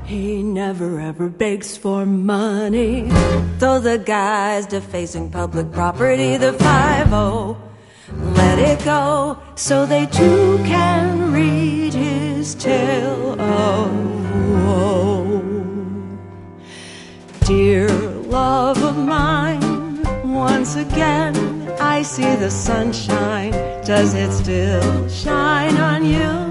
He never ever begs for money, though the guy's defacing public property. The 5-0, let it go, so they too can read his tale of woe. Dear love of mine, once again I see the sunshine. Does it still shine on you?